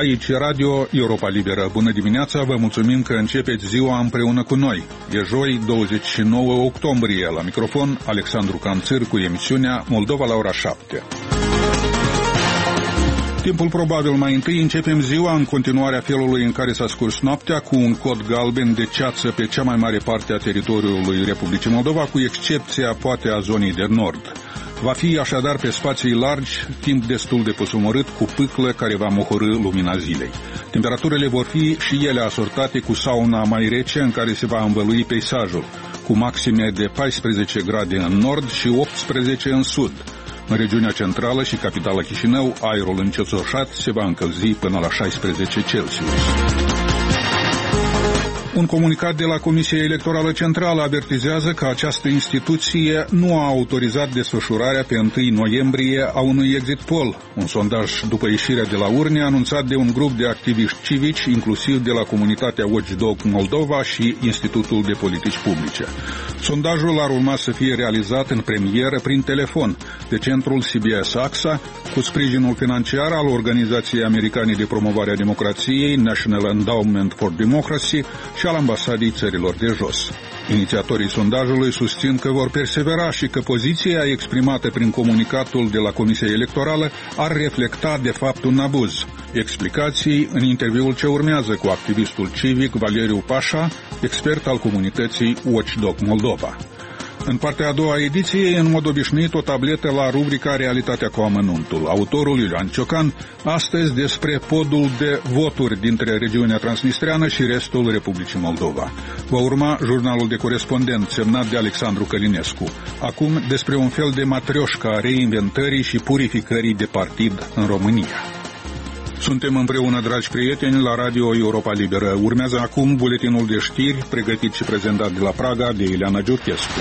Aici Radio Europa Liberă. Bună dimineața, vă mulțumim că începeți ziua împreună cu noi. E joi, 29 octombrie. La microfon, Alexandru Canțir cu emisiunea Moldova la ora 7. Timpul probabil mai întâi începem ziua în continuarea felului în care s-a scurs noaptea, cu un cod galben de ceață pe cea mai mare parte a teritoriului Republicii Moldova, cu excepția poate a zonei de nord. Va fi așadar pe spații largi, timp destul de posomorât, cu pâclă care va mohorî lumina zilei. Temperaturile vor fi și ele asortate cu sauna mai rece în care se va învălui peisajul, cu maxime de 14 grade în nord și 18 în sud. În regiunea centrală și capitala Chișinău, aerul încețoșat se va încălzi până la 16 Celsius. Un comunicat de la Comisia Electorală Centrală avertizează că această instituție nu a autorizat desfășurarea pe 1 noiembrie a unui exit poll, un sondaj după ieșirea de la urne anunțat de un grup de activiști civici, inclusiv de la comunitatea Watchdog Moldova și Institutul de Politici Publice. Sondajul ar urma să fie realizat în premieră prin telefon de centrul CBS AXA, cu sprijinul financiar al Organizației Americane de Promovare a Democrației, National Endowment for Democracy, și al Ambasadei Țărilor de Jos. Inițiatorii sondajului susțin că vor persevera și că poziția exprimată prin comunicatul de la Comisia Electorală ar reflecta de fapt un abuz. Explicații în interviul ce urmează cu activistul civic Valeriu Pașa, expert al comunității Watchdog Moldova. În partea a doua a ediției, în mod obișnuit, o tabletă la rubrica Realitatea cu amănuntul. Autorul Iulian Ciocan, astăzi despre podul de voturi dintre regiunea transnistreană și restul Republicii Moldova. Va urma jurnalul de corespondent semnat de Alexandru Călinescu. Acum despre un fel de matrioșcă a reinventării și purificării de partid în România. Suntem împreună, dragi prieteni, la Radio Europa Liberă. Urmează acum buletinul de știri, pregătit și prezentat de la Praga de Ileana Giurchescu.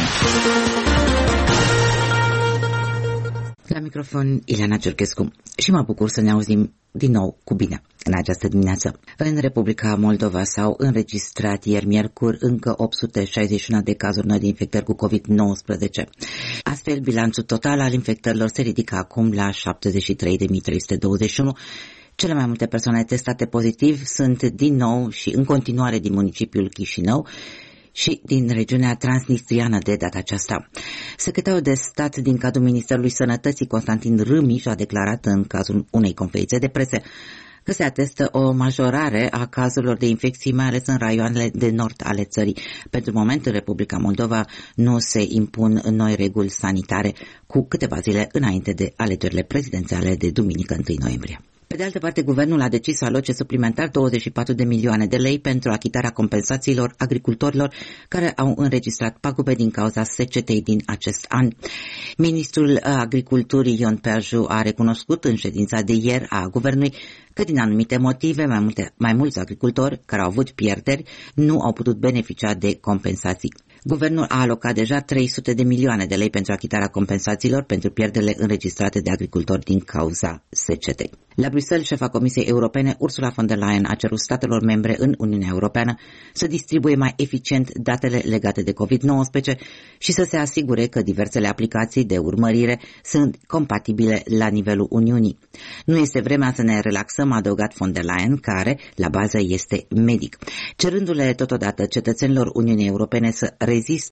La microfon, Ileana Giurchescu. Și mă bucur să ne auzim din nou cu bine în această dimineață. În Republica Moldova s-au înregistrat ieri miercuri încă 861 de cazuri noi de infectări cu COVID-19. Astfel, bilanțul total al infectărilor se ridică acum la 73.321. Cele mai multe persoane testate pozitiv sunt din nou și în continuare din municipiul Chișinău și din regiunea transnistriană de data aceasta. Secretarul de stat din cadrul Ministerului Sănătății, Constantin Râmiș, a declarat în cazul unei conferințe de presă că se atestă o majorare a cazurilor de infecții, mai ales în raioanele de nord ale țării. Pentru moment, în Republica Moldova nu se impun noi reguli sanitare, cu câteva zile înainte de alegerile prezidențiale de duminică 1 noiembrie. Pe de altă parte, guvernul a decis să aloce suplimentar 24 de milioane de lei pentru achitarea compensațiilor agricultorilor care au înregistrat pagube din cauza secetei din acest an. Ministrul Agriculturii Ion Perju a recunoscut în ședința de ieri a guvernului că din anumite motive mai mulți agricultori care au avut pierderi nu au putut beneficia de compensații. Guvernul a alocat deja 300 de milioane de lei pentru achitarea compensațiilor pentru pierderile înregistrate de agricultori din cauza secetei. La Bruxelles, șefa Comisiei Europene, Ursula von der Leyen, a cerut statelor membre în Uniunea Europeană să distribuie mai eficient datele legate de COVID-19 și să se asigure că diversele aplicații de urmărire sunt compatibile la nivelul Uniunii. Nu este vremea să ne relaxăm, a adăugat von der Leyen, care, la bază, este medic, cerându-le totodată cetățenilor Uniunii Europene să reziste